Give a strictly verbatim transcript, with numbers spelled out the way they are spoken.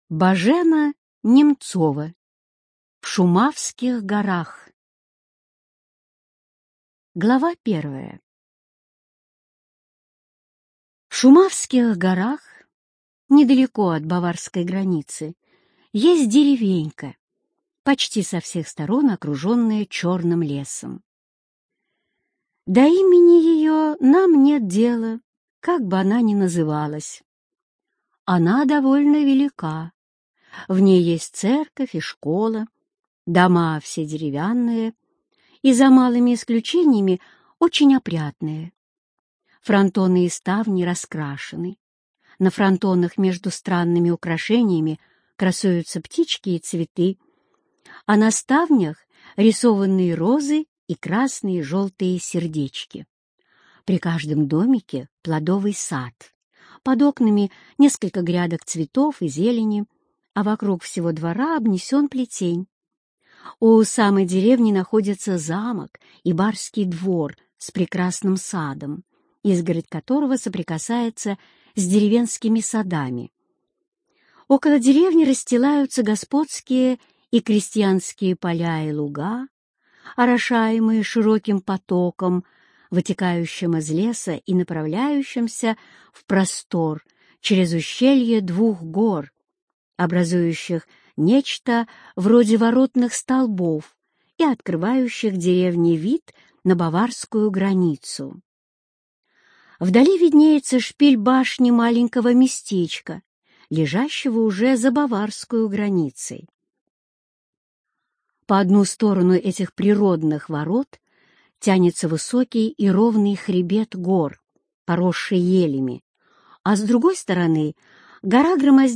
Божена Немцова. В Шумавских горах. Глава первая. В Шумавских горах, недалеко от баварской границы, есть деревенька, почти со всех сторон окруженная черным лесом. До имени ее нам нет дела, как бы она ни называлась. Она довольно велика. В ней есть церковь и школа, дома все деревянные и, за малыми исключениями, очень опрятные. Фронтоны и ставни раскрашены. На фронтонах между странными украшениями красуются птички и цветы, а на ставнях рисованные розы и красные и желтые сердечки. При каждом домике плодовый сад. Под окнами несколько грядок цветов и зелени, а вокруг всего двора обнесен плетень. У самой деревни находится замок и барский двор с прекрасным садом, изгородь которого соприкасается с деревенскими садами. Около деревни расстилаются господские и крестьянские поля и луга, орошаемые широким потоком, вытекающим из леса и направляющимся в простор через ущелье двух гор, образующих нечто вроде воротных столбов и открывающих деревне вид на баварскую границу. Вдали виднеется шпиль башни маленького местечка, лежащего уже за баварскую границей. По одну сторону этих природных ворот тянется высокий и ровный хребет гор, поросший елями, а с другой стороны гора громоздится